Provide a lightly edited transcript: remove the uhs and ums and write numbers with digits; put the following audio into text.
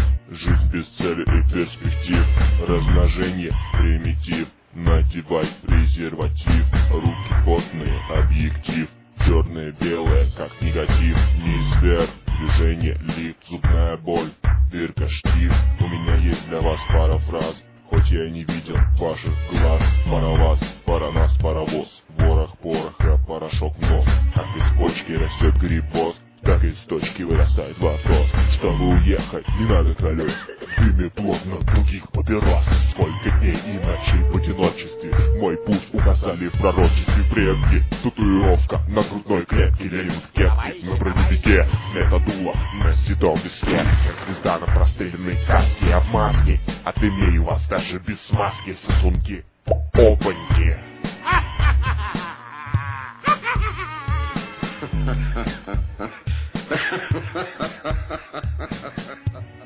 Жизнь без цели и перспектив, размножение примитив. Надевай презерватив, руки потные, объектив. Черное-белое, как негатив, неизбег, движение, лифт, зубная боль, дырка, штифт. У меня есть для вас пара фраз, хоть я и не видел ваших глаз. Пара вас, пара нас, паровоз, ворох пороха, порошок в нос. Как из почки растет грибоз, так из точки вырастает вопрос. Чтобы уехать, не надо колес, в дыме плотно других папирос. Сколько дней и ночей в одиночестве, мой путь указали в пророчестве предки. Татуировка на грудной клетке, Ленин в кепке, на броневике, сметодула на седом виске, как звезда на простреленной каске. Я в маске, отымею вас даже без смазки, сосунки, опаньки. Ha ha ha ha ha ha ha ha ha ha ha.